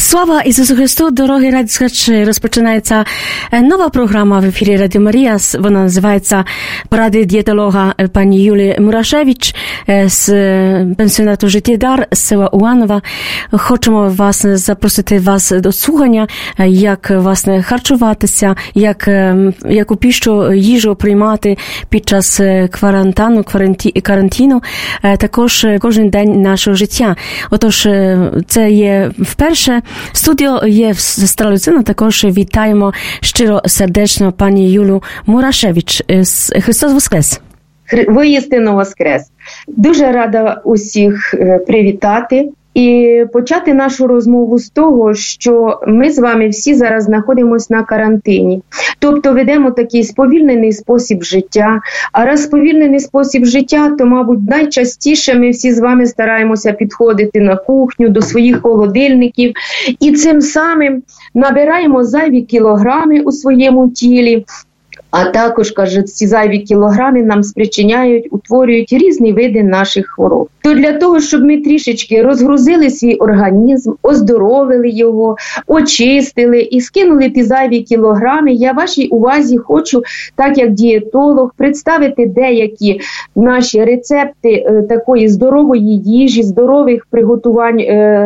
Слава Ісусу Христу, дорогі радіослухачі! Розпочинається нова програма в ефірі Радіо Марія. Вона називається «Поради дієтолога» пані Юлії Мурашевич з пенсіонату «Життєдар» з села Уланова. Хочемо вас запросити вас до слухання, як власне харчуватися, яку їжу приймати під час карантину, також кожен день нашого життя. Отож, це є вперше. Студіо є сестра Люцина, також вітаємо щиро сердечно пані Юлю Мурашевич. Христос Воскрес! Воістину Воскрес! Дуже рада усіх привітати і почати нашу розмову з того, що ми з вами всі зараз знаходимося на карантині. Тобто ведемо такий сповільнений спосіб життя. А раз сповільнений спосіб життя, то, мабуть, найчастіше ми всі з вами стараємося підходити на кухню, до своїх холодильників. І цим самим набираємо зайві кілограми у своєму тілі. А також, кажуть, ці зайві кілограми нам утворюють різні види наших хвороб. То для того, щоб ми трішечки розгрузили свій організм, оздоровили його, очистили і скинули ті зайві кілограми, я вашій увазі хочу, так як дієтолог, представити деякі наші рецепти такої здорової їжі, здорових приготувань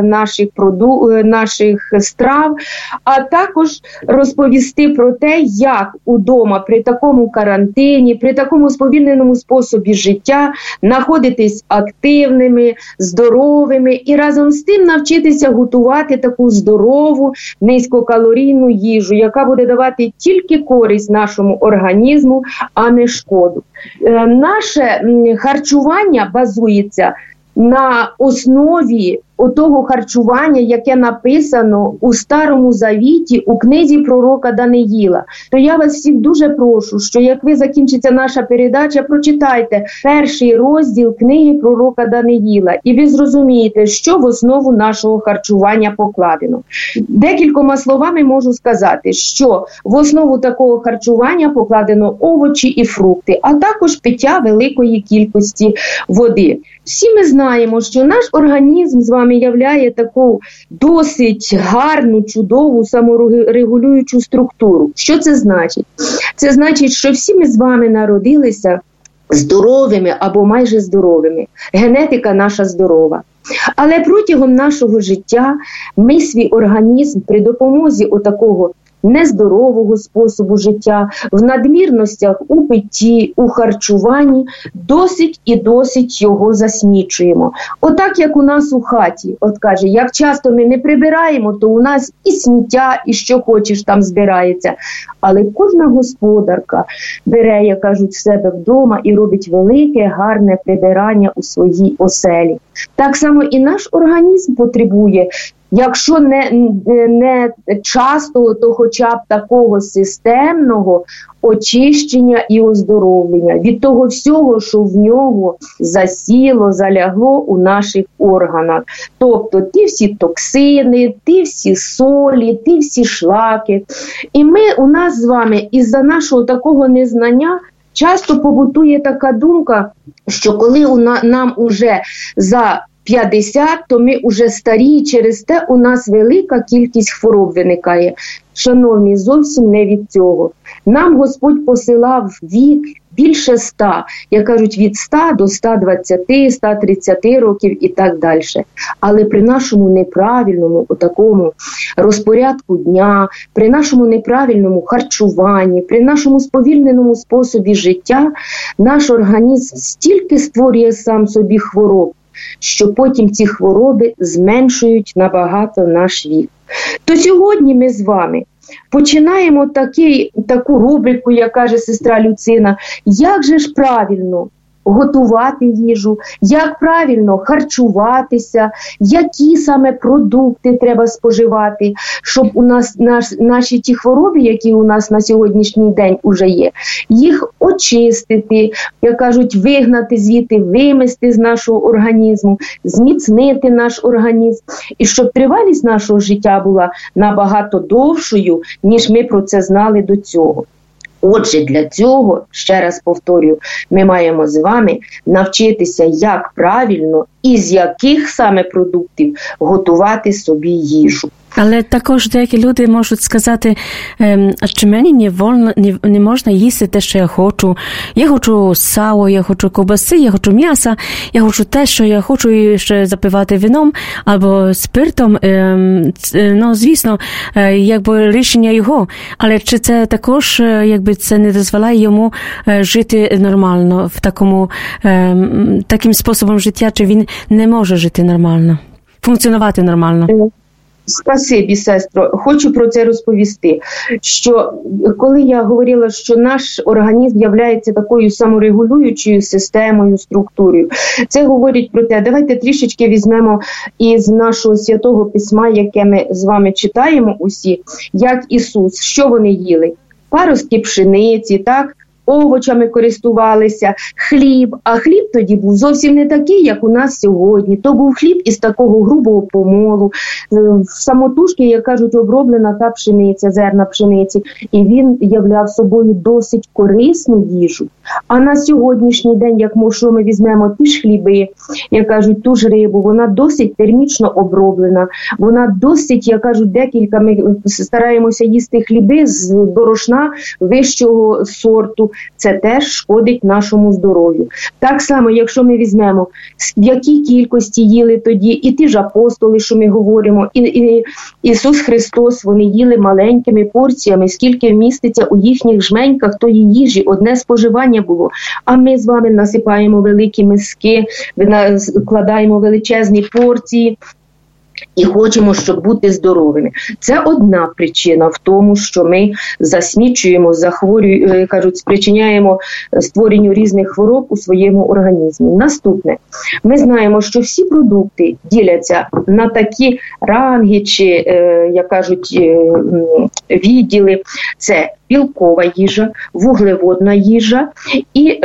наших страв, а також розповісти про те, як удома при такому карантині, при такому сповільненому способі життя знаходитись активними, здоровими і разом з тим навчитися готувати таку здорову, низькокалорійну їжу, яка буде давати тільки користь нашому організму, а не шкоду. Наше харчування базується на основі того харчування, яке написано у Старому Завіті, у книзі пророка Даниїла. То я вас всіх дуже прошу, що як ви закінчиться наша передача, прочитайте перший розділ книги пророка Даниїла, і ви зрозумієте, що в основу нашого харчування покладено. Декількома словами можу сказати, що в основу такого харчування покладено овочі і фрукти, а також пиття великої кількості води. Всі ми знаємо, що наш організм з вами являє таку досить гарну, чудову, саморегулюючу структуру. Що це значить? Це значить, що всі ми з вами народилися здоровими або майже здоровими. Генетика наша здорова. Але протягом нашого життя ми свій організм при допомозі отакого нездорового способу життя, в надмірностях у питті, у харчуванні, досить і досить його засмічуємо. Отак, як у нас у хаті, от каже, як часто ми не прибираємо, то у нас і сміття, і що хочеш там збирається. Але кожна господарка бере, як кажуть, в себе вдома і робить велике, гарне прибирання у своїй оселі. Так само і наш організм потребує, якщо не часто, то хоча б такого системного очищення і оздоровлення від того всього, що в нього засіло, залягло у наших органах. Тобто ті всі токсини, ті всі солі, ті всі шлаки. І у нас з вами із-за нашого такого незнання часто побутує така думка, що коли нам уже за 50, то ми вже старі, через те у нас велика кількість хвороб виникає. Шановні, зовсім не від цього. Нам Господь посилав вік більше 100, як кажуть, від 100 до 120, 130 років і так далі. Але при нашому неправильному такому розпорядку дня, при нашому неправильному харчуванні, при нашому сповільненому способі життя, наш організм стільки створює сам собі хвороб, що потім ці хвороби зменшують набагато наш вік. То сьогодні ми з вами починаємо таку рубрику, як каже сестра Люцина, як же ж правильно готувати їжу, як правильно харчуватися, які саме продукти треба споживати, щоб у нас наші ті хвороби, які у нас на сьогоднішній день уже є, їх очистити, як кажуть, вигнати звідти, вимести з нашого організму, зміцнити наш організм, і щоб тривалість нашого життя була набагато довшою, ніж ми про це знали до цього. Отже, для цього, ще раз повторюю, ми маємо з вами навчитися, як правильно і з яких саме продуктів готувати собі їжу. Але також деякі люди можуть сказати, а чи мені не можна їсти те, що я хочу? Я хочу сало, я хочу ковбаси, я хочу м'яса, я хочу те, що я хочу, і ще запивати вином або спиртом. Ну, звісно, якби рішення його. Але чи це також, якби це не дозволяє йому жити нормально, в таким способом життя, чи він не може жити нормально, функціонувати нормально? Спасибі, сестро. Хочу про це розповісти, що коли я говорила, що наш організм є такою саморегулюючою системою, структурою, це говорить про те, давайте трішечки візьмемо із нашого Святого Письма, яке ми з вами читаємо усі, як Ісус, що вони їли? Паростки пшениці, так? Овочами користувалися, хліб, а хліб тоді був зовсім не такий, як у нас сьогодні. То був хліб із такого грубого помолу, самотужки, як кажуть, оброблена та пшениця, зерна пшениці, і він являв собою досить корисну їжу. А на сьогоднішній день, якщо ми візьмемо ті ж хліби, як кажуть, ту ж рибу, вона досить термічно оброблена, вона досить, як кажуть, декілька, ми стараємося їсти хліби з борошна вищого сорту, це теж шкодить нашому здоров'ю. Так само, якщо ми візьмемо, в якій кількості їли тоді і ті ж апостоли, що ми говоримо, і Ісус Христос, вони їли маленькими порціями, скільки вміститься у їхніх жменьках тої їжі, одне споживання було. А ми з вами насипаємо великі миски, вкладаємо величезні порції, і хочемо, щоб бути здоровими. Це одна причина в тому, що ми засмічуємо, спричиняємо створенню різних хвороб у своєму організмі. Наступне. Ми знаємо, що всі продукти діляться на такі ранги чи, як кажуть, відділи. Це білкова їжа, вуглеводна їжа і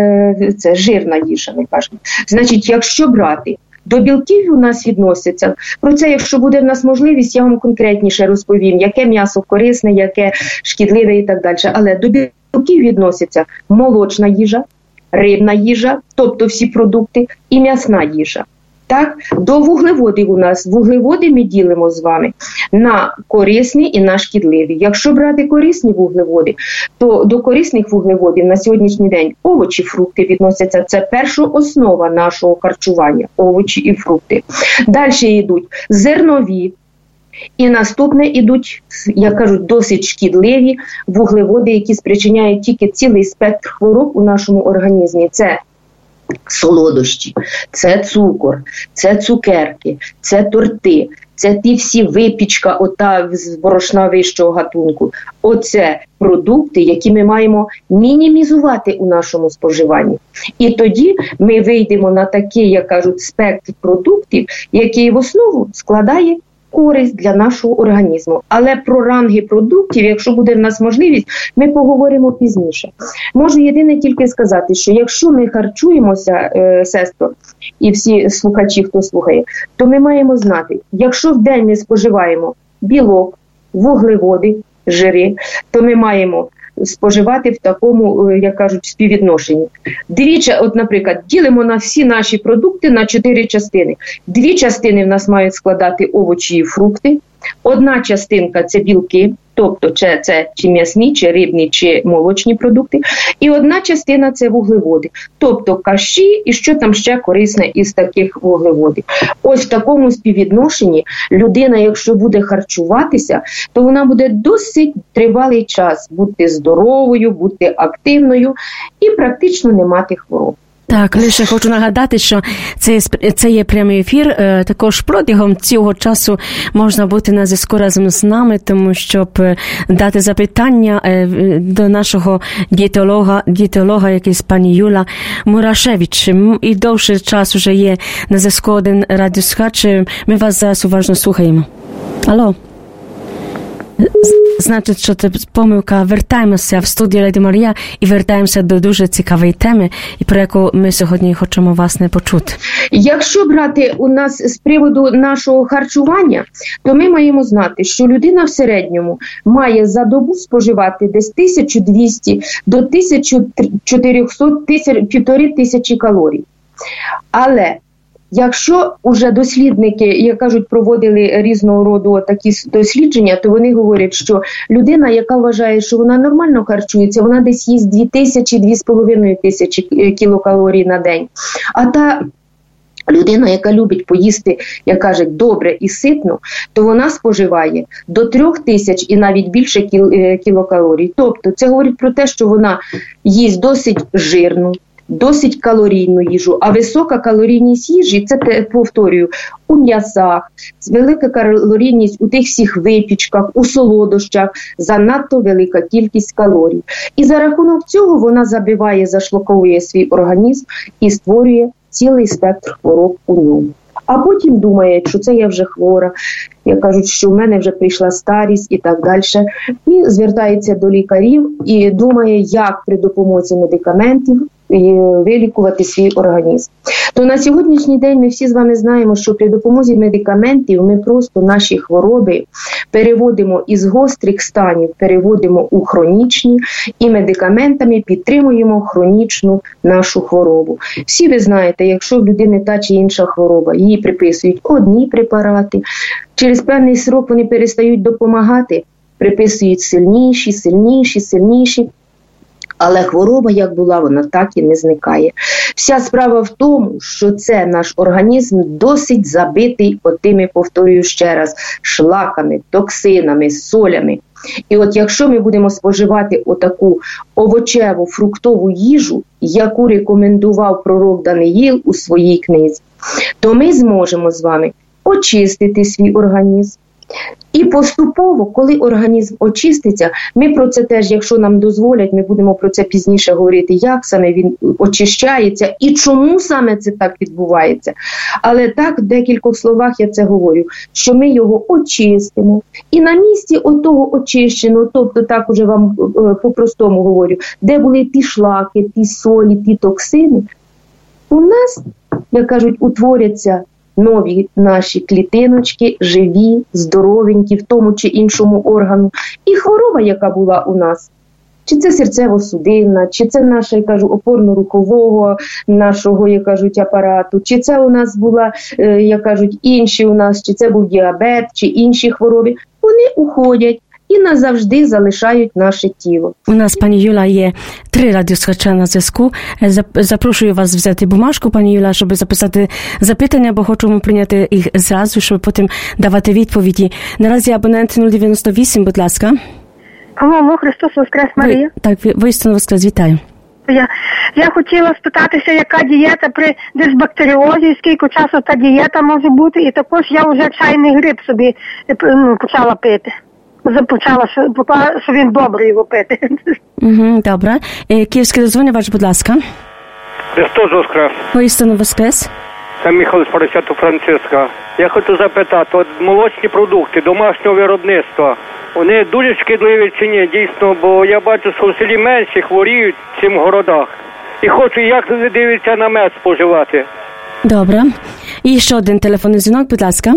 це жирна їжа, ми кажемо. Значить, якщо брати, до білків у нас відносяться. Про це, якщо буде в нас можливість, я вам конкретніше розповім, яке м'ясо корисне, яке шкідливе і так далі. Але до білків відносяться молочна їжа, рибна їжа, тобто всі продукти, і м'ясна їжа. Так? До вуглеводів у нас. Вуглеводи ми ділимо з вами на корисні і на шкідливі. Якщо брати корисні вуглеводи, то до корисних вуглеводів на сьогоднішній день овочі, фрукти відносяться. Це перша основа нашого харчування – овочі і фрукти. Далі йдуть зернові. І наступне йдуть, як кажуть, досить шкідливі вуглеводи, які спричиняють тільки цілий спектр хвороб у нашому організмі. Це солодощі, це цукор, це цукерки, це торти, це ті всі випічка ота з борошна вищого гатунку. Оце продукти, які ми маємо мінімізувати у нашому споживанні. І тоді ми вийдемо на такий, як кажуть, спектр продуктів, який в основу складає користь для нашого організму. Але про ранги продуктів, якщо буде в нас можливість, ми поговоримо пізніше. Можу єдине тільки сказати, що якщо ми харчуємося, сестро, і всі слухачі, хто слухає, то ми маємо знати, якщо в день ми споживаємо білок, вуглеводи, жири, то ми маємо споживати в такому, як кажуть, співвідношенні. Двічі, от, наприклад, ділимо на всі наші продукти на 4 частини. 2 частини в нас мають складати овочі і фрукти. Одна частинка – це білки, тобто це чи м'ясні, чи рибні, чи молочні продукти. І одна частина – це вуглеводи, тобто каші і що там ще корисне із таких вуглеводів. Ось в такому співвідношенні людина, якщо буде харчуватися, то вона буде досить тривалий час бути здоровою, бути активною і практично не мати хвороб. Так, лише хочу нагадати, що це є прямий ефір. Також протягом цього часу можна бути на зв'язку разом з нами, тому щоб дати запитання до нашого дієтолога, якийсь пані Юля Мурашевич. І довший час вже є на зв'язку один радіослухач. Ми вас зараз уважно слухаємо. Алло. Значить, що це помилка. Вертаємося в студію Радіо Марія і вертаємося до дуже цікавої теми, і про яку ми сьогодні хочемо вас не почути. Якщо брати у нас з приводу нашого харчування, то ми маємо знати, що людина в середньому має за добу споживати десь 1200 до 1400, 1500 калорій. Але якщо вже дослідники, як кажуть, проводили різного роду такі дослідження, то вони говорять, що людина, яка вважає, що вона нормально харчується, вона десь їсть 2000-2500 кілокалорій на день. А та людина, яка любить поїсти, як кажуть, добре і ситно, то вона споживає до 3000 і навіть більше кілокалорій. Тобто це говорить про те, що вона їсть досить жирну, досить калорійну їжу, а висока калорійність їжі, це, повторюю, у м'ясах, велика калорійність у тих всіх випічках, у солодощах, занадто велика кількість калорій. І за рахунок цього вона забиває, зашлаковує свій організм і створює цілий спектр хвороб у ньому. А потім думає, що це я вже хвора, як кажуть, що в мене вже прийшла старість і так далі. І звертається до лікарів і думає, як при допомозі медикаментів вилікувати свій організм. То на сьогоднішній день ми всі з вами знаємо, що при допомозі медикаментів ми просто наші хвороби переводимо із гострих станів, переводимо у хронічні і медикаментами підтримуємо хронічну нашу хворобу. Всі ви знаєте, якщо в людини та чи інша хвороба, їй приписують одні препарати, через певний срок вони перестають допомагати, приписують сильніші, але хвороба, як була, вона так і не зникає. Вся справа в тому, що це наш організм досить забитий отими, повторюю ще раз, шлаками, токсинами, солями. І от якщо ми будемо споживати отаку овочеву, фруктову їжу, яку рекомендував пророк Даниїл у своїй книзі, то ми зможемо з вами очистити свій організм. І поступово, коли організм очиститься, ми про це теж, якщо нам дозволять, ми будемо про це пізніше говорити, як саме він очищається і чому саме це так відбувається. Але так, в декількох словах я це говорю, що ми його очистимо. І на місці отого очищеного, тобто так уже вам по-простому говорю, де були ті шлаки, ті солі, ті токсини, у нас, як кажуть, утворяться нові наші клітиночки, живі, здоровенькі в тому чи іншому органу. І хвороба, яка була у нас, чи це серцево-судинна, чи це наша, я кажу, опорно-рухового нашого, як кажуть, апарату, чи це у нас була, як кажуть, інші у нас, чи це був діабет, чи інші хвороби, вони уходять і назавжди залишають наше тіло. У нас, пані Юля, є 3 радіослухача на зв'язку. Запрошую вас взяти бумажку, пані Юля, щоб записати запитання, бо хочемо прийняти їх зразу, щоб потім давати відповіді. Наразі абонент 098, будь ласка. Алло, Христос Воскрес, Марія. Так, воістину Воскрес, вітаю. Я хотіла спитатися, яка дієта при дисбактеріозі, скільки часу та дієта може бути, і також я вже чайний гриб собі почала пити. Започала, що він добрий його пити. Добре. Київський дозвонювач, будь ласка. Христос Воскрес. Воістину Воскрес. Це Михайло з Поросяту Франциска. Я хочу запитати, от молочні продукти домашнього виробництва, вони дуже шкідливі чи ні, дійсно, бо я бачу, що в селі менше хворіють, чим в городах. І хочу, як ви дивитеся на мед споживати. Добре. І ще один телефонний дзвінок, будь ласка.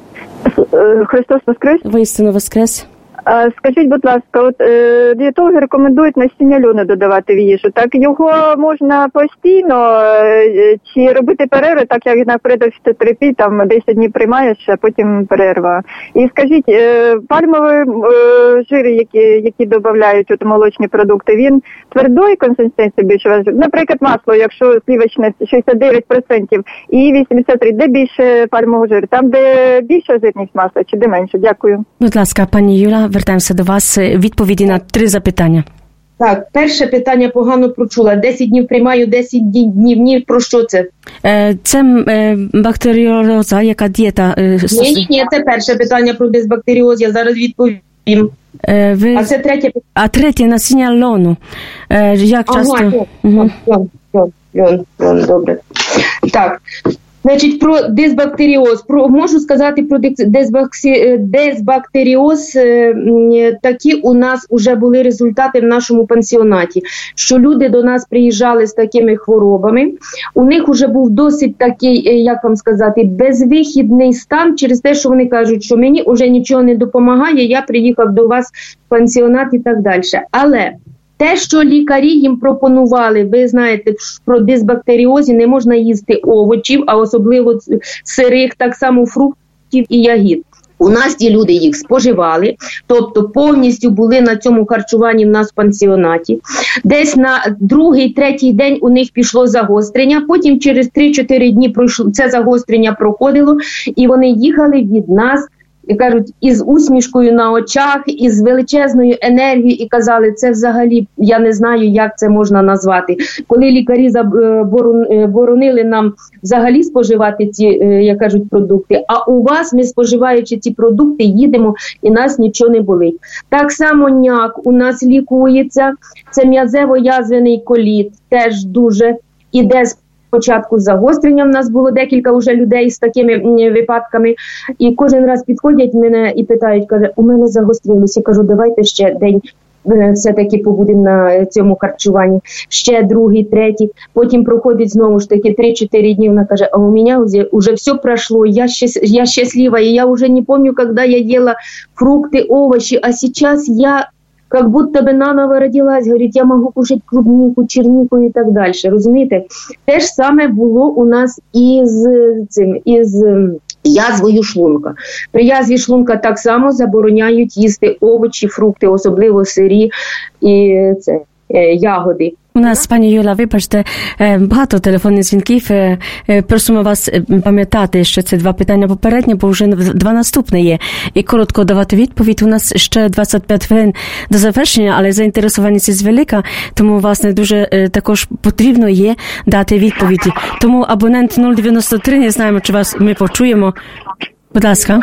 Христос Воскрес. Воістину Воскрес. Скажіть, будь ласка, от дієтологи рекомендують насіння льону додавати в їжу. Так його можна постійно чи робити перерви, так як, наприклад, в терапії, там 10 днів приймаєш, а потім перерва. І скажіть, пальмові жири, які додають от молочні продукти, він твердої консистенції більше важливо? Наприклад, масло, якщо сливочне 69% і 83%, де більше пальмового жиру? Там, де більша жирність масла, чи де менше? Дякую. Будь ласка, пані Юля, вертаємося до вас. Відповіді на 3 запитання. Так, перше питання погано прочула. 10 днів приймаю, 10 днів ні. Про що це? Це бактеріоза, яка дієта? Ні, це перше питання про дисбактеріоз, я зараз відповім. А це третє питання. А третє, насіння льону. Як часто? Льон, добре. Так. Значить, про дисбактеріоз. Можу сказати про дисбактеріоз. Такі у нас вже були результати в нашому пансіонаті, що люди до нас приїжджали з такими хворобами. У них вже був досить такий, як вам сказати, безвихідний стан через те, що вони кажуть, що мені вже нічого не допомагає, я приїхав до вас в пансіонат і так далі. Але Те, що лікарі їм пропонували, ви знаєте, про дисбактеріозі не можна їсти овочів, а особливо сирих, так само фруктів і ягід. У нас ті люди їх споживали, тобто повністю були на цьому харчуванні в нас в пансіонаті. Десь на другий, третій день у них пішло загострення, потім через 3-4 дні це загострення проходило, і вони їхали від нас, і кажуть, із усмішкою на очах, із величезною енергією, і казали, це взагалі, я не знаю, як це можна назвати. Коли лікарі заборонили нам взагалі споживати ці, як кажуть, продукти, а у вас, ми споживаючи ці продукти, їдемо і нас нічого не болить. Так само няк у нас лікується, це м'язево-язвений коліт, теж дуже іде спочатку загострення, в нас було декілька вже людей з такими випадками, і кожен раз підходять мене і питають, каже, у мене загострилося. Я кажу, давайте ще день все-таки побудемо на цьому харчуванні. Ще другий, третій. Потім проходить знову ж таки 3-4 дні, вона каже, а у мене вже все пройшло, я щаслива, и я уже не помню, когда я ела фрукты, овощи, а сейчас я как будто бы наново родилась, говорить, я можу кушати клубніку, черніку і так далі. Розумієте? Те ж саме було у нас із язвою шлунка. При язві шлунка так само забороняють їсти овочі, фрукти, особливо сирі і ягоди. У нас, пані Юля, вибачте, багато телефонних дзвінків. Просимо вас пам'ятати, що це 2 питання попередні, бо вже 2 наступні є. І коротко давати відповідь. У нас ще 25 хвилин до завершення, але заінтересованість велика, тому, власне, дуже також потрібно є дати відповіді. Тому абонент 093, не знаємо, чи вас ми почуємо. Будь ласка.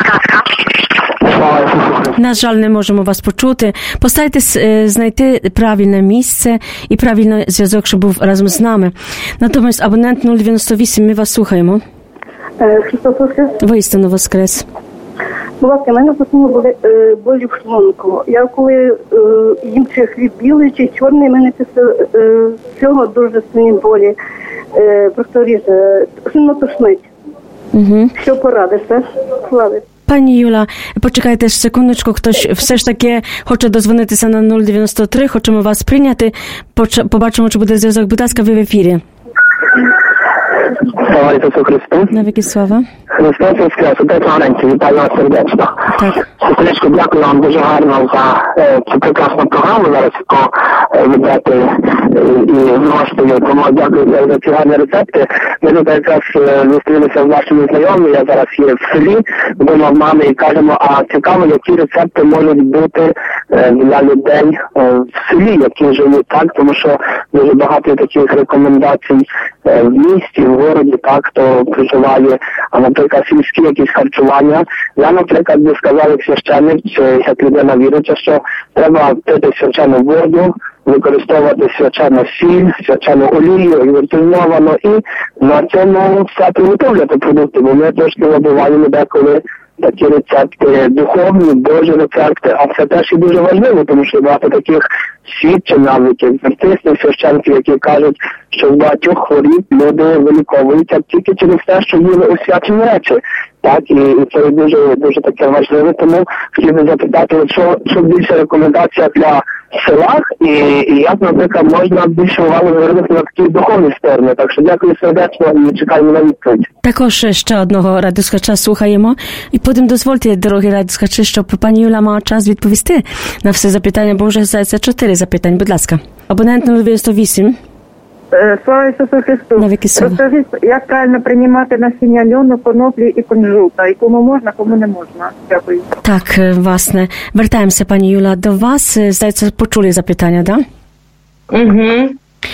На жаль, не можемо вас почути. Постарайтесь знайти правильне місце і правильний зв'язок, щоб був разом з нами. Натомість абонент 098, ми вас слухаємо. Христос Воскрес. Воістину Воскрес. Будь ласка, в мене постійно були болі в шлунку. Я коли їм чи хліб білий, чи чорний, в мене після цього дуже сильні болі. Просто ріже, сильно тошнить. Угу. Що порадите? Слава. Пані Юля, почекайте ж секундочку, хтось все ж таки хоче дозвонитися на 093, хочемо вас прийняти, побачимо, чи буде зв'язок. Будь ласка, ви в ефірі. Слава Ісусу Христу. Навіки слава. Христос Воскрес, отець Лаврентій, вітаю вас сердечно. Так. Сестричко, дякую вам дуже гарно за цю прекрасну програму, зараз яку ведете і множите. Тому дякую за ці гарні рецепти. Ми тут якраз зустрілися в вашому знайомі, я зараз є в селі, вдома в мами, і кажемо, а цікаво, які рецепти можуть бути для людей в селі, які живуть, так, тому що дуже багато таких рекомендацій в місті, в городі, так, хто проживає, а, наприклад, сільські якісь харчування. Я, наприклад, би сказав, як священник, чи як людина віруюча, що треба пити свячену воду, використовувати свячену сіль, свячену олію, інвертильновано, і на цьому все приготовляти продукти, бо ми трошки вибиваємо деколи такі рецепти духовні, Божі рецепти, а це теж і дуже важливо, тому що багато таких свідчень, навіть екзорцистів, священників, які кажуть, що з багатьох хворіб люди виліковуються тільки через те, що їли освячені речі. Так, і це дуже, дуже таке важливе, тому хотів би запитати, що більше рекомендація для селах, і як, наприклад, можна більше увагу звернути на такі духовні сторони. Так що дякую сердечно і чекаємо на відповідь. Також ще одного радіослухача слухаємо. І потім дозвольте, дорогі радіослухачі, щоб пані Юля мала час відповісти на все запитання, бо вже здається 4 запитань. Будь ласка. Абонент 098. Слава Ісусу Христу. Розкажіть, як правильно приймати насіння льону, коноплі і кунжута, і кому можна, кому не можна. Дякую. Так, власне. Вертаємося, пані Юля, до вас. Здається, почули запитання, так? Да? Угу.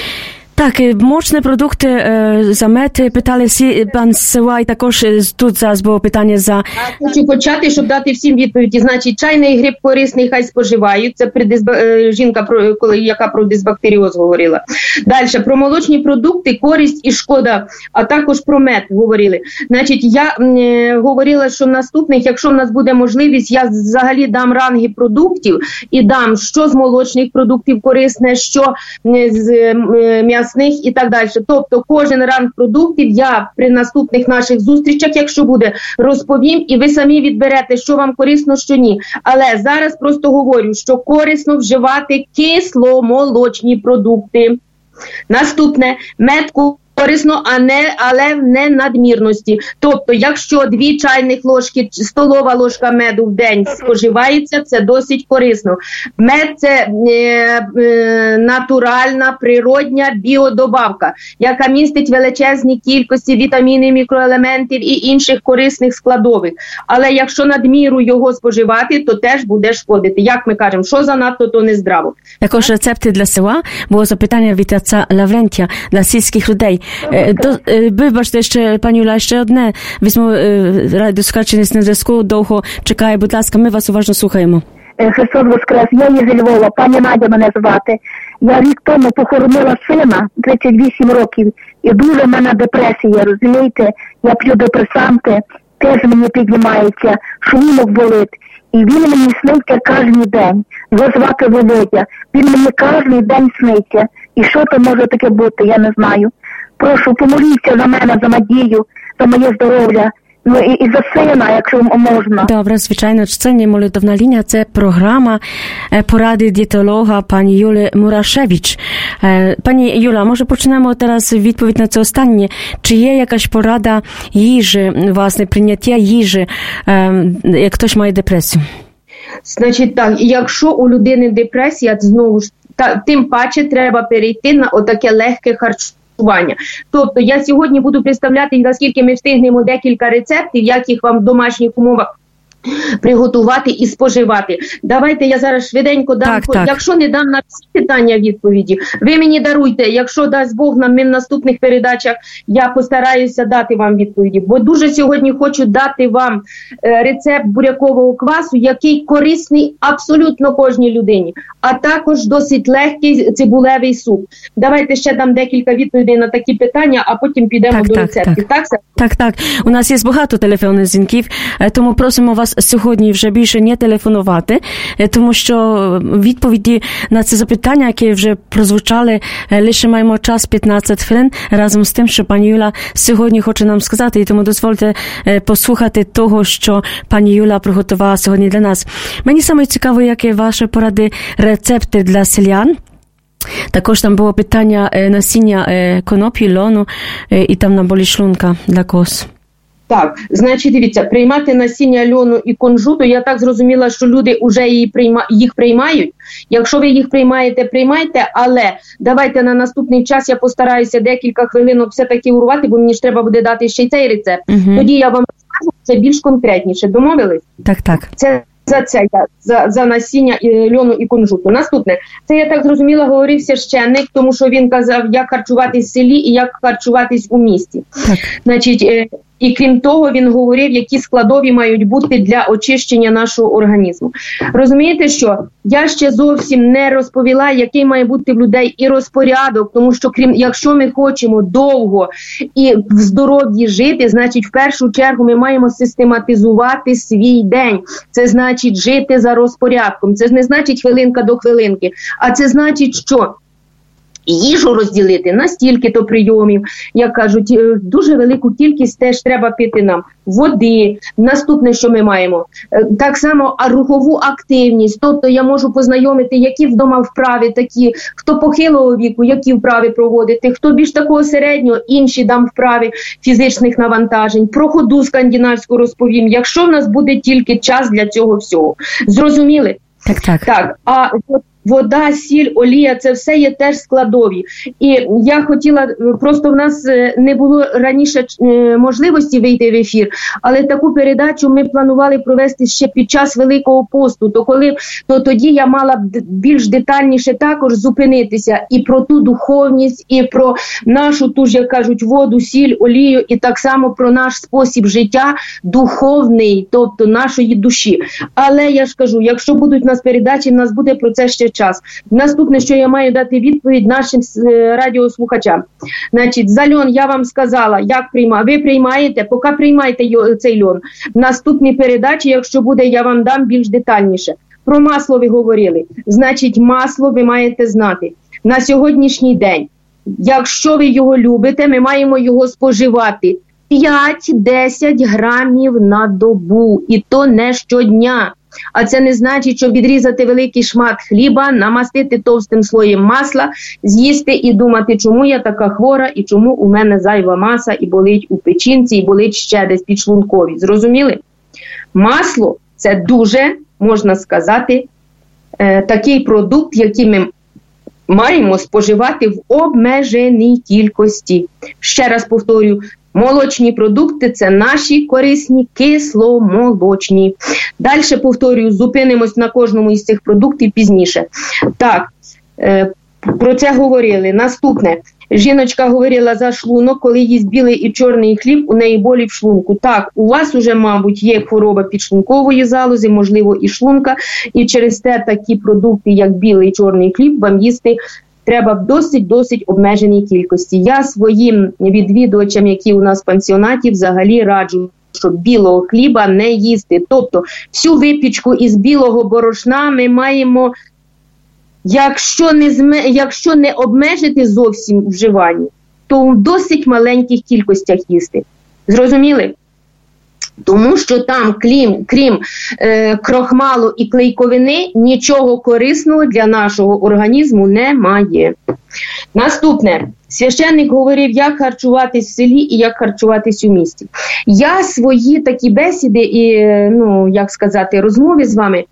Так, молочні продукти, замет, питали всі, пан Силай, також тут зараз було питання за... Хочу почати, щоб дати всім відповіді. Значить, чайний гриб корисний, хай споживають. Це жінка, яка про дисбактеріоз говорила. Далі, про молочні продукти, користь і шкода, а також про мед говорили. Значить, я говорила, що в наступних, якщо в нас буде можливість, я взагалі дам ранги продуктів і дам, що з молочних продуктів корисне, що з м'яса м'ясних і так далі. Тобто кожен ранг продуктів я при наступних наших зустрічах, якщо буде, розповім, і ви самі відберете, що вам корисно, що ні. Але зараз просто говорю, що корисно вживати кисломолочні продукти. Наступне, мед корисно, але не надмірності. Тобто, якщо 2 чайних ложки, столова ложка меду в день споживається, це досить корисно. Мед – це натуральна, природня біодобавка, яка містить величезні кількості вітамінів, мікроелементів і інших корисних складових. Але якщо надміру його споживати, то теж буде шкодити. Як ми кажемо, що занадто, то не здраво. Також рецепти для села, було запитання від отця Лаврентія для сільських людей. Вибачте, ще, пані Юля, ще одне. Візьму радіослухачі на зв'язку, довго чекає, будь ласка, ми вас уважно слухаємо. Христос Воскрес, я є зі Львова, пані Надя мене звати. Я рік тому похоронила сина, 38 років, і дуже в мене депресія, розумієте? Я п'ю депресанти, теж мені піднімається, шлунок болить. І він мені сниться кожен день. Його звати Володя. Він мені кожен день сниться. І що то може таке бути, я не знаю. Прошу, помоліться за мене, за Надію, за моє здоров'я. Ну і за сина, якщо можна. Добре, звичайно, це не молитовна лінія, це програма поради дієтолога пані Юлії Мурашевич. Пані Юля, може почнемо зараз відповідь на це останнє. Чи є якась порада їжі, власне, прийняття їжі, як хтось має депресію? Значить так, якщо у людини депресія, знову ж, тим паче треба перейти на отаке легке харчування. Тобто я сьогодні буду представляти, наскільки ми встигнемо, декілька рецептів, як їх вам в домашніх умовах приготувати і споживати. Давайте я зараз швиденько дам, якщо не дам на всі питання відповіді, ви мені даруйте, якщо дасть Бог нам в наступних передачах, я постараюся дати вам відповіді. Бо дуже сьогодні хочу дати вам рецепт бурякового квасу, який корисний абсолютно кожній людині, а також досить легкий цибулевий суп. Давайте ще дам декілька відповідей на такі питання, а потім підемо до рецептів. Так. У нас є багато телефонних дзвінків, тому просимо вас сьогодні вже більше не телефонувати, тому що відповіді на ці запитання, які вже прозвучали, лише маємо час 15 хвилин, разом з тим, що пані Юля сьогодні хоче нам сказати, і тому дозвольте послухати того, що пані Юля приготувала сьогодні для нас. Мені саме цікаво, які ваші поради, рецепти для селян. Також там було питання насіння конопі, льону, і там на болі шлунка для коз. Так, значить, дивіться, приймати насіння льону і кунжуту, я так зрозуміла, що люди вже їх приймають. Якщо ви їх приймаєте, приймайте, але давайте на наступний час я постараюся декілька хвилинок все-таки урвати, бо мені ж треба буде дати ще й цей рецепт. Тоді я вам розкажу, це більш конкретніше. Домовились? Так. Це за насіння льону і кунжуту. Наступне, це, я так зрозуміла, говорив священник, тому що він казав, як харчуватись в селі і як харчуватись у місті. Так. Значить, і крім того, він говорив, які складові мають бути для очищення нашого організму. Розумієте, що я ще зовсім не розповіла, який має бути в людей і розпорядок, тому що якщо ми хочемо довго і в здоров'ї жити, значить, в першу чергу ми маємо систематизувати свій день. Це значить жити за розпорядком. Це не значить хвилинка до хвилинки, а це значить, що їжу розділити на стільки-то прийомів, як кажуть, дуже велику кількість теж треба пити нам. Води, наступне, що ми маємо, так само рухову активність, тобто я можу познайомити, які вдома вправи такі, хто похилого віку, які вправи проводити, хто більш такого середнього, інші дам вправи фізичних навантажень, про ходу скандинавську розповім, якщо в нас буде тільки час для цього всього. Зрозуміли? Так. А вода, сіль, олія – це все є теж складові. І я хотіла, просто в нас не було раніше можливості вийти в ефір, але таку передачу ми планували провести ще під час Великого посту. То тоді я мала б більш детальніше також зупинитися і про ту духовність, і про нашу, ту ж, як кажуть, воду, сіль, олію, і так само про наш спосіб життя духовний, тобто нашої душі. Але я ж кажу, якщо будуть у нас передачі, в нас буде про це ще час. Наступне, що я маю дати відповідь нашим радіослухачам. Значить, за льон я вам сказала, як приймати. Ви приймаєте, поки приймайте цей льон. В наступній передачі, якщо буде, я вам дам більш детальніше. Про масло ви говорили. Значить, масло ви маєте знати. На сьогоднішній день якщо ви його любите, ми маємо його споживати 5-10 грамів на добу, і то не щодня. А це не значить, що відрізати великий шмат хліба, намастити товстим слоєм масла, з'їсти і думати, чому я така хвора, і чому у мене зайва маса, і болить у печінці, і болить ще десь підшлункові. Зрозуміли? Масло – це дуже, можна сказати, такий продукт, який ми маємо споживати в обмеженій кількості. Ще раз повторюю, молочні продукти – це наші корисні кисломолочні. Далі, повторюю, зупинимось на кожному із цих продуктів пізніше. Так, про це говорили. Наступне. Жіночка говорила за шлунок, коли їсть білий і чорний хліб, у неї болі в шлунку. Так, у вас уже, мабуть, є хвороба підшлункової залози, можливо, і шлунка, і через те такі продукти, як білий і чорний хліб, вам їсти треба в досить обмеженій кількості. Я своїм відвідувачам, які у нас в пансіонаті, взагалі раджу, щоб білого хліба не їсти. Тобто, всю випічку із білого борошна ми маємо, якщо не обмежити зовсім вживання, то в досить маленьких кількостях їсти. Зрозуміли? Тому що там, крім крохмалу і клейковини, нічого корисного для нашого організму немає. Наступне. Священник говорив, як харчуватись в селі і як харчуватись у місті. Я свої такі бесіди і, розмови з вами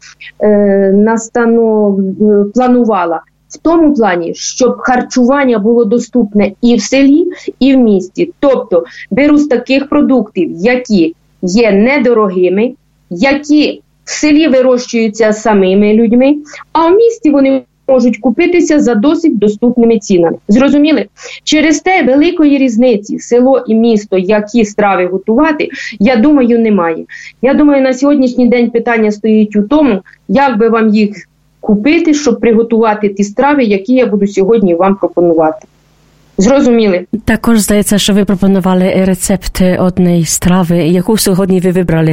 планувала в тому плані, щоб харчування було доступне і в селі, і в місті. Тобто, беру з таких продуктів, які є недорогими, які в селі вирощуються самими людьми, а в місті вони можуть купитися за досить доступними цінами. Зрозуміли? Через те великої різниці село і місто, які страви готувати, я думаю, немає. Я думаю, на сьогоднішній день питання стоїть у тому, як би вам їх купити, щоб приготувати ті страви, які я буду сьогодні вам пропонувати. Зрозуміли? Також, здається, що ви пропонували рецепт однієї страви, яку сьогодні ви вибрали.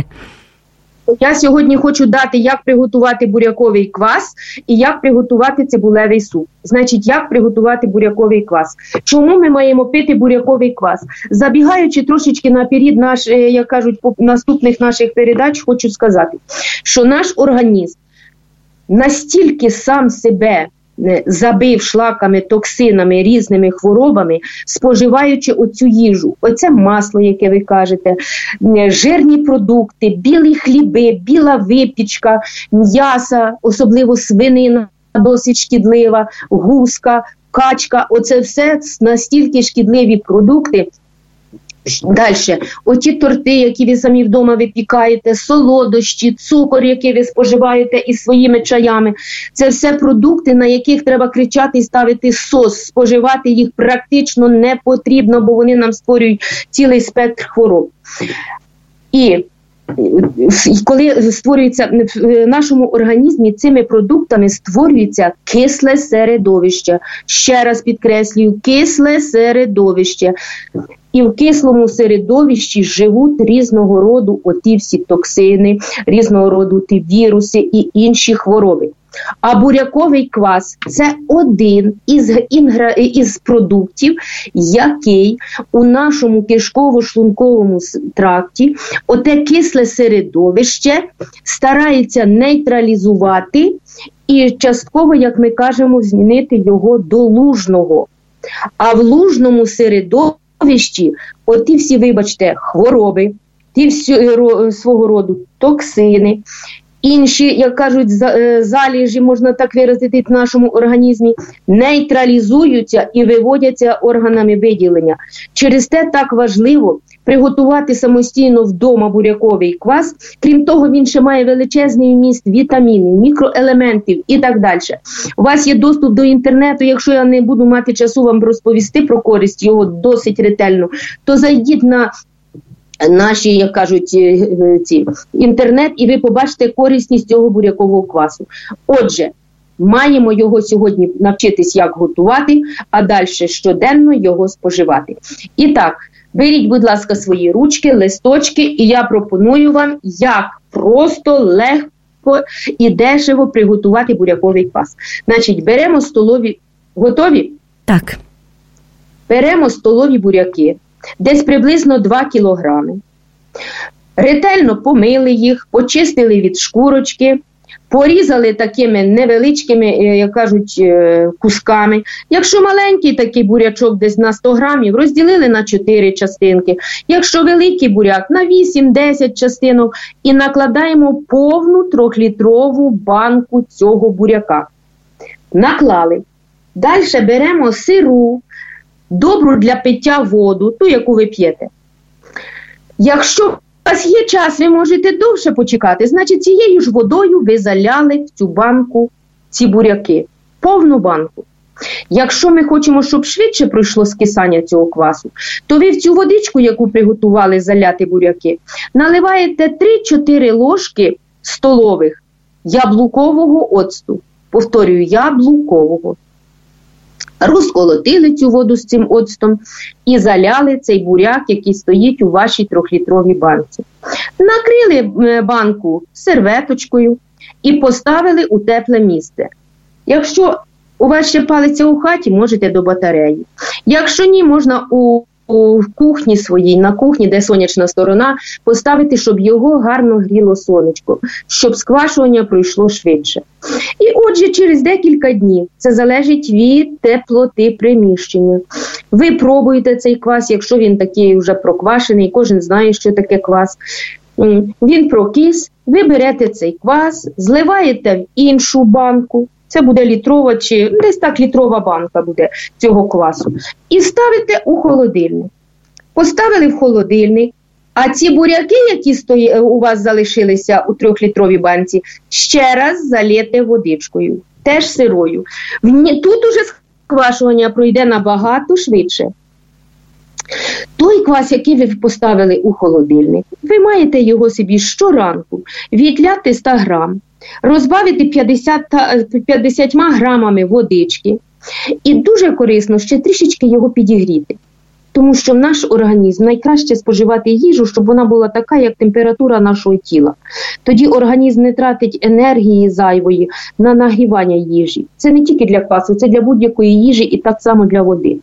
Я сьогодні хочу дати, як приготувати буряковий квас і як приготувати цибулевий суп. Значить, як приготувати буряковий квас. Чому ми маємо пити буряковий квас? Забігаючи трошечки наперед, як кажуть, наступних наших передач, хочу сказати, що наш організм настільки сам себе забив шлаками, токсинами, різними хворобами, споживаючи оцю їжу. Оце масло, яке ви кажете, жирні продукти, білі хліби, біла випічка, м'ясо, особливо свинина досить шкідлива, гуска, качка. Оце все настільки шкідливі продукти. Далі, оті торти, які ви самі вдома випікаєте, солодощі, цукор, який ви споживаєте із своїми чаями, це все продукти, на яких треба кричати і ставити сос. Споживати їх практично не потрібно, бо вони нам створюють цілий спектр хвороб. І коли створюється в нашому організмі, цими продуктами створюється кисле середовище. Ще раз підкреслюю, кисле середовище. І в кислому середовищі живуть різного роду оті всі токсини, різного роду ті віруси і інші хвороби. А буряковий квас – це один із продуктів, який у нашому кишково-шлунковому тракті оте кисле середовище старається нейтралізувати і частково, як ми кажемо, змінити його до лужного. А в лужному середовищі оті всі, вибачте, хвороби, ті всі свого роду токсини, інші, як кажуть, залежі, можна так виразити, в нашому організмі, нейтралізуються і виводяться органами виділення. Через те так важливо приготувати самостійно вдома буряковий квас. Крім того, він ще має величезний вміст вітамінів, мікроелементів і так далі. У вас є доступ до інтернету, якщо я не буду мати часу вам розповісти про користь його досить ретельно, то зайдіть на наші, як кажуть, інтернет, і ви побачите корисність цього бурякового квасу. Отже, маємо його сьогодні навчитись, як готувати, а далі щоденно його споживати. І так, беріть, будь ласка, свої ручки, листочки, і я пропоную вам, як просто, легко і дешево приготувати буряковий квас. Значить, беремо столові. Готові? Так. беремо столові буряки, десь приблизно 2 кілограми. Ретельно помили їх, почистили від шкурочки, порізали такими невеличкими, як кажуть, кусками. Якщо маленький такий бурячок десь на 100 грамів, розділили на 4 частинки. Якщо великий буряк, на 8-10 частинок. І накладаємо повну 3-літрову банку цього буряка. Наклали. Далі беремо сиру, добру для пиття воду, ту, яку ви п'єте. Якщо у вас є час, ви можете довше почекати, значить цією ж водою ви заляли в цю банку ці буряки, повну банку. Якщо ми хочемо, щоб швидше пройшло скисання цього квасу, то ви в цю водичку, яку приготували заляти буряки, наливаєте 3-4 ложки столових яблукового оцту. Повторюю, яблукового. Розколотили цю воду з цим оцтом і заляли цей буряк, який стоїть у вашій 3-літровій банці. Накрили банку серветочкою і поставили у тепле місце. Якщо у вас ще палиться у хаті, можете до батареї. Якщо ні, можна у кухні своїй, на кухні, де сонячна сторона, поставити, щоб його гарно гріло сонечко, щоб сквашування пройшло швидше. І отже, через декілька днів, це залежить від теплоти приміщення. Ви пробуєте цей квас, якщо він такий вже проквашений, кожен знає, що таке квас. Він прокис, ви берете цей квас, зливаєте в іншу банку, це буде літрова чи десь так літрова банка буде цього квасу. І ставите у холодильник. Поставили в холодильник, а ці буряки, які у вас залишилися у 3-літровій банці, ще раз залєте водичкою, теж сирою. Тут уже сквашування пройде набагато швидше. Той квас, який ви поставили у холодильник, ви маєте його собі щоранку відляти 100 грам, розбавити 50 грамами водички і дуже корисно ще трішечки його підігріти. Тому що в наш організм найкраще споживати їжу, щоб вона була така, як температура нашого тіла. Тоді організм не тратить енергії зайвої на нагрівання їжі. Це не тільки для квасу, це для будь-якої їжі і так само для води.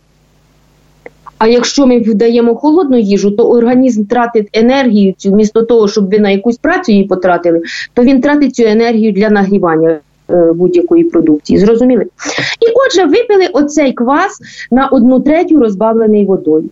А якщо ми вдаємо холодну їжу, то організм тратить енергію цю, вмісто того, щоб ви на якусь працю її потратили, то він тратить цю енергію для нагрівання будь-якої продукції. Зрозуміли? І отже, випили оцей квас на 1/3 розбавлений водою.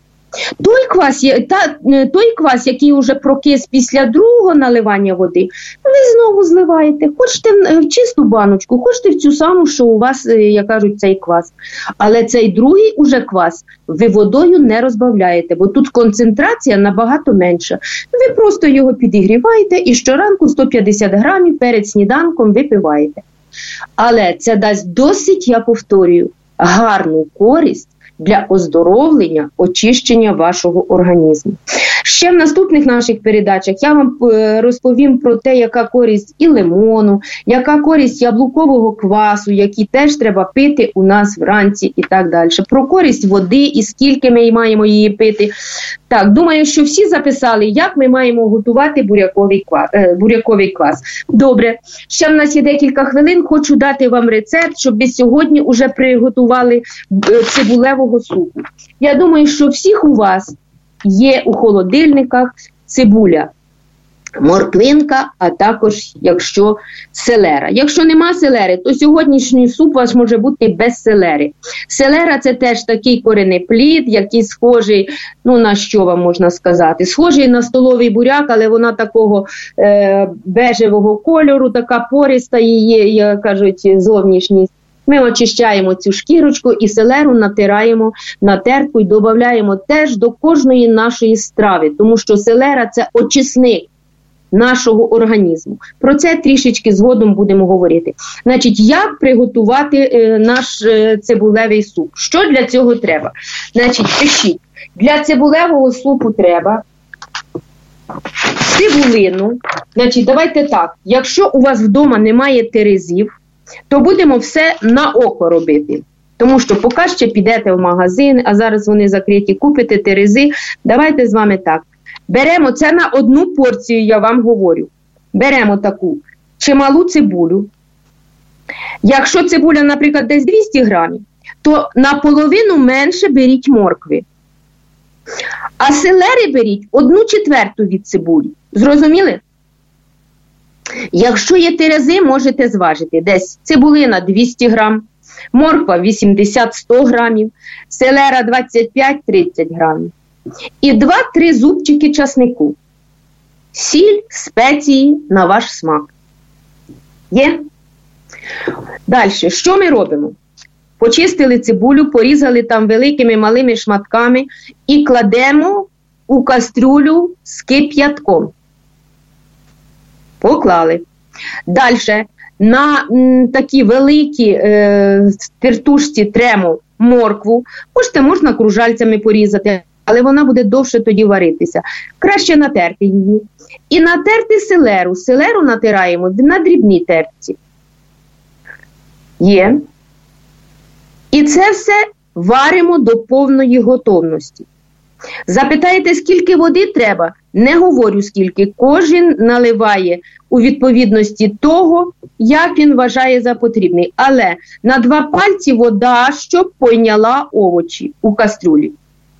Той квас, який вже прокис після другого наливання води, ви знову зливаєте. Хочете в чисту баночку, хочете в цю саму, що у вас, як кажуть, цей квас. Але цей другий уже квас ви водою не розбавляєте, бо тут концентрація набагато менша. Ви просто його підігріваєте і щоранку 150 грамів перед сніданком випиваєте. Але це дасть досить, я повторюю, гарну користь для оздоровлення, очищення вашого організму. Ще в наступних наших передачах я вам розповім про те, яка користь і лимону, яка користь яблукового квасу, який теж треба пити у нас вранці і так далі. Про користь води і скільки ми маємо її пити. Так, думаю, що всі записали, як ми маємо готувати буряковий квас. Добре, ще в нас є декілька хвилин, хочу дати вам рецепт, щоб ви сьогодні вже приготували цибулевого супу. Я думаю, що всіх у вас є у холодильниках цибуля, морквинка, а також, якщо селера. Якщо нема селери, то сьогоднішній суп ваш може бути без селери. Селера – це теж такий коренеплід, який схожий, на що вам можна сказати, схожий на столовий буряк, але вона такого бежевого кольору, така пориста її, як кажуть, зовнішність. Ми очищаємо цю шкірочку і селеру натираємо на тертку і додаємо теж до кожної нашої страви, тому що селера – це очисник нашого організму. Про це трішечки згодом будемо говорити. Значить, як приготувати наш цибулевий суп? Що для цього треба? Значить, пишіть. Для цибулевого супу треба цибулину. Значить, давайте так. Якщо у вас вдома немає терезів, то будемо все на око робити. Тому що поки ще підете в магазин, а зараз вони закриті, купите терези. Давайте з вами так. Беремо, це на 1 порцію, я вам говорю. Беремо таку чималу цибулю. Якщо цибуля, наприклад, десь 200 грамів, то наполовину менше беріть моркви. А селери беріть 1/4 від цибулі. Зрозуміли? Якщо є терези, можете зважити. Десь цибулина 200 грам, морква 80-100 грамів, селера 25-30 грамів. І 2-3 зубчики часнику. Сіль, спеції на ваш смак. Є? Далі, що ми робимо? Почистили цибулю, порізали там великими малими шматками і кладемо у кастрюлю з кип'ятком. Поклали. Далі на такі великі тертушці тремо моркву. Можна кружальцями порізати, але вона буде довше тоді варитися. Краще натерти її. І натерти селеру. Селеру натираємо на дрібній терці. Є. І це все варимо до повної готовності. Запитаєте, скільки води треба? Не говорю скільки. Кожен наливає у відповідності того, як він вважає за потрібний. Але на 2 пальці вода, щоб пойняла овочі у кастрюлі.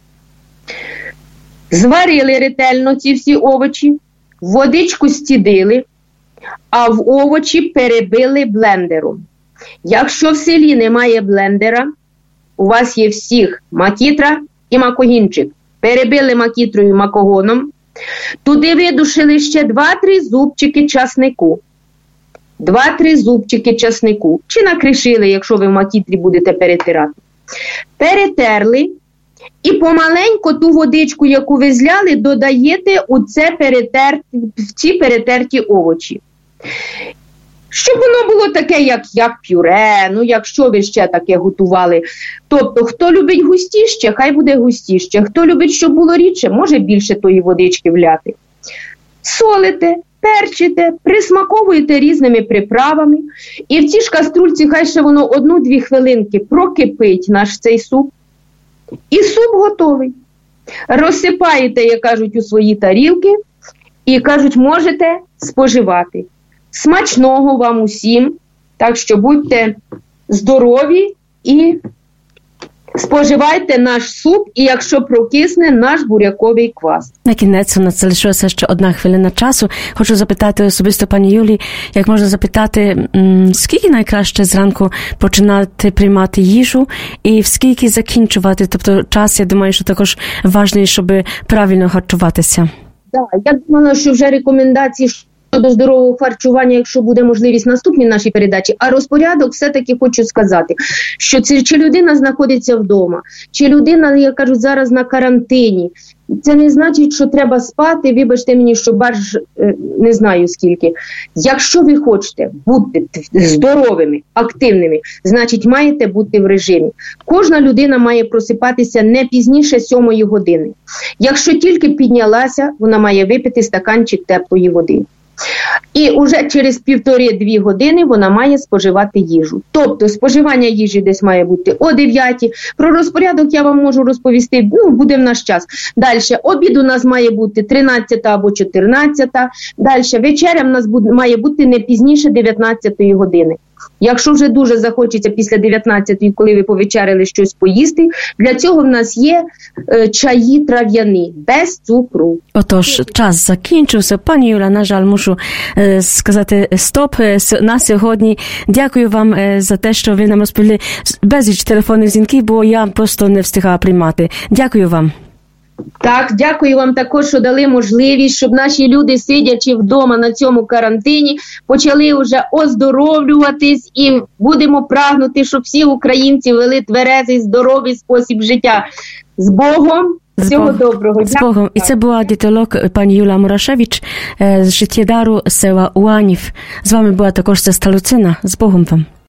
Зварили ретельно ці всі овочі, водичку стідили, а в овочі перебили блендером. Якщо в селі немає блендера, у вас є всіх макітра і макогінчик. Перебили макітрою макогоном, туди видушили ще 2-3 зубчики часнику. 2-3 зубчики часнику. Чи накришили, якщо ви в макітрі будете перетирати. Перетерли і помаленько ту водичку, яку ви зляли, додаєте в ці перетерті овочі. Щоб воно було таке, як пюре, якщо ви ще таке готували. Тобто, хто любить густіще, хай буде густіще. Хто любить, щоб було рідше, може більше тої водички вляти. Солите, перчите, присмаковуєте різними приправами. І в цій ж каструльці хай ще воно 1-2 хвилинки прокипить наш цей суп. І суп готовий. Розсипаєте, як кажуть, у свої тарілки і, кажуть, можете споживати. Смачного вам усім, так що будьте здорові і споживайте наш суп, і якщо прокисне, наш буряковий квас. На кінець у нас залишилася ще 1 хвилина часу. Хочу запитати особисто пані Юлі, як можна запитати, скільки найкраще зранку починати приймати їжу і скільки закінчувати? Тобто час, я думаю, що також важливий, щоб правильно харчуватися. Так, я думала, що вже рекомендації до здорового харчування, якщо буде можливість, наступній нашій передачі. А розпорядок все-таки хочу сказати, що чи людина знаходиться вдома, чи людина, як кажуть, зараз на карантині. Це не значить, що треба спати, вибачте мені, що барж не знаю скільки. Якщо ви хочете бути здоровими, активними, значить маєте бути в режимі. Кожна людина має просипатися не пізніше 7 години. Якщо тільки піднялася, вона має випити стаканчик теплої води. І вже через 1,5-2 години вона має споживати їжу. Тобто споживання їжі десь має бути о 9. Про розпорядок я вам можу розповісти, буде в наш час. Далі, обід у нас має бути 13 або 14. Далі, вечеря в нас має бути не пізніше 19 години. Якщо вже дуже захочеться після 19-ї, коли ви повечеряли, щось поїсти, для цього в нас є чаї трав'яні, без цукру. Отож, час закінчився. Пані Юля, на жаль, мушу сказати стоп на сьогодні. Дякую вам за те, що ви нам розповіли безліч телефонних дзвінків, бо я просто не встигала приймати. Дякую вам. Так, дякую вам також, що дали можливість, щоб наші люди, сидячи вдома на цьому карантині, почали вже оздоровлюватись і будемо прагнути, щоб всі українці вели тверезий, здоровий спосіб життя. З Богом! Всього доброго. З Богом. І це була дієтолог пані Юля Мурашевич з Життєдару села Уанів. З вами була також сестра Люцина. З Богом вам.